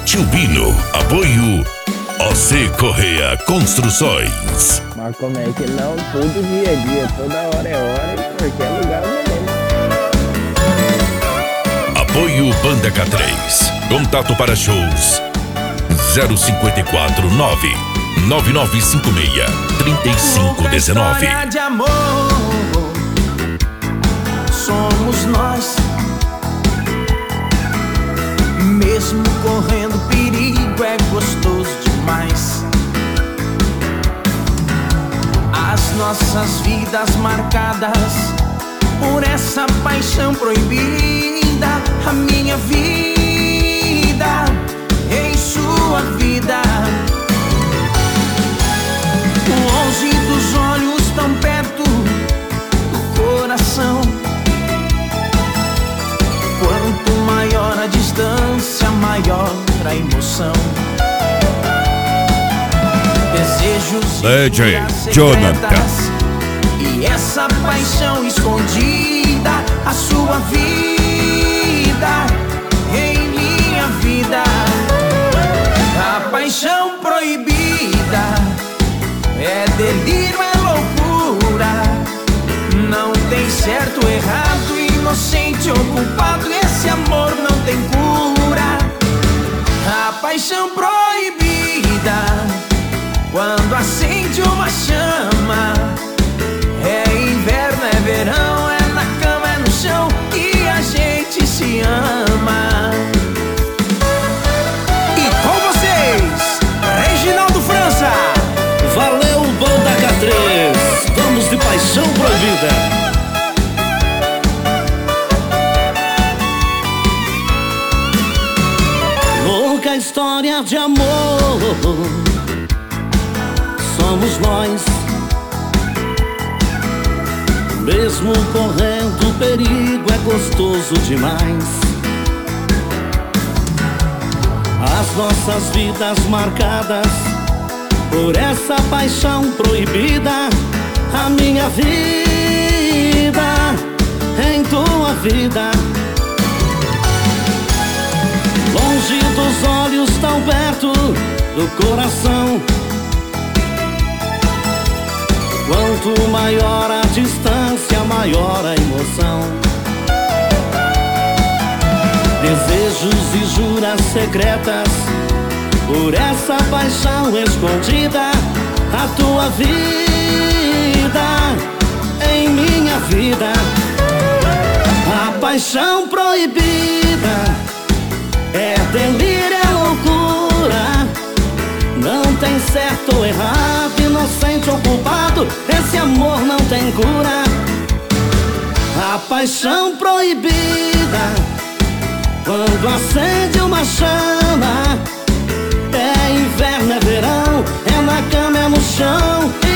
Tio Bino. Apoio OC Correia Construções. Mas como é que não? Todo dia a dia, toda hora é hora, em qualquer lugar mesmo. Apoio Banda K3. Contato para shows 054 9956 3519. História de amor, somos nós. Mesmo correndo perigo, é gostoso demais. As nossas vidas marcadas por essa paixão proibida. A minha vida em sua vida, longe dos olhos, tão perto do coração. Quanto maior a distância, maior a emoção. Desejos DJ e Jonathan. E essa paixão escondida, a sua vida em minha vida. A paixão proibida é delírio, é loucura. Não tem certo ou errado, inocente ou culpado. Esse amor não tem cura. A paixão proibida, quando acende uma chama, é inverno, é verão, é na cama, é no chão que a gente se ama. E com vocês, Reginaldo França. Valeu, Banda K3. Vamos de paixão proibida. Louca história de amor, somos nós. Mesmo correndo perigo, é gostoso demais. As nossas vidas marcadas por essa paixão proibida. A minha vida em tua vida, longe dos olhos, tão perto do coração. Quanto maior a distância, maior a emoção. Desejos e juras secretas por essa paixão escondida. A tua vida em minha vida. A paixão proibida é delírio, é loucura. Não tem certo ou errado, inocente ou culpado. Esse amor não tem cura. A paixão proibida, quando acende uma chama, é inverno, é verão, é na cama, é no chão.